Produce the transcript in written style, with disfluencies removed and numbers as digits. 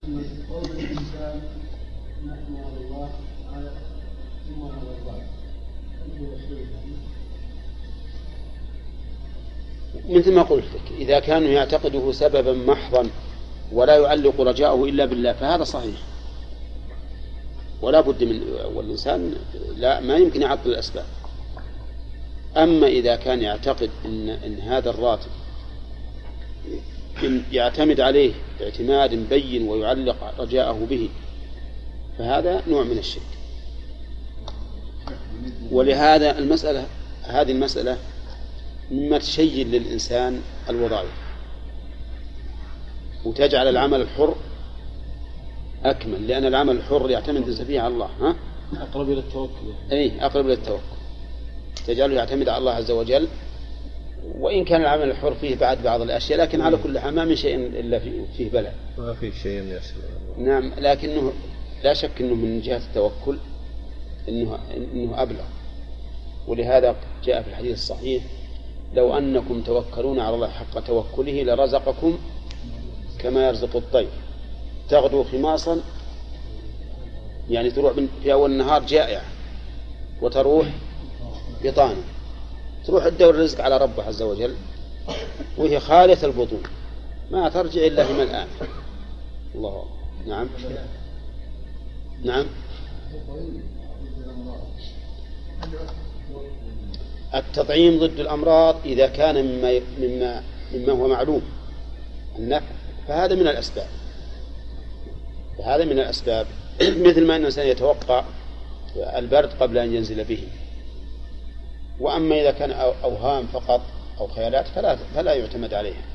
قول الإنسان نحن على الله على ثم على الله مثل ما قلت لك، إذا كانوا يعتقده سببا محضا ولا يعلق رجاءه إلا بالله فهذا صحيح، ولا بد من، والإنسان لا ما يمكن يعطل الأسباب. أما إذا كان يعتقد إن هذا الراتب يعتمد عليه اعتماد بين ويعلق رجاءه به فهذا نوع من الشرك. ولهذا هذه المسألة مما تشيل للإنسان الوظائف وتجعل العمل الحر أكمل، لأن العمل الحر يعتمد فيه على الله، أقرب إلى التوكل. أقرب إلى التوكل، تجعله يعتمد على الله عز وجل، وإن كان العمل الحر فيه بعض الأشياء، لكن على كل حال ما من شيء إلا فيه بلاء، ما في شيء يسر. نعم، لكنه لا شك أنه من جهة التوكل إنه أبلغ. ولهذا جاء في الحديث الصحيح: لو أنكم توكلون على الله حق توكله لرزقكم كما يرزق الطير تغدو خماصا، يعني تروح في أول النهار جائعة وتروح بطانا، تروح تدور الرزق على ربه عز وجل وهي خالية البطون ما ترجع إلا في ملآن. الله. نعم. التطعيم ضد الأمراض إذا كان مما هو معلوم النفع فهذا من الأسباب، مثل ما أن الإنسان يتوقع البرد قبل أن ينزل به. وأما إذا كان أوهام فقط أو خيالات فلا يعتمد عليها.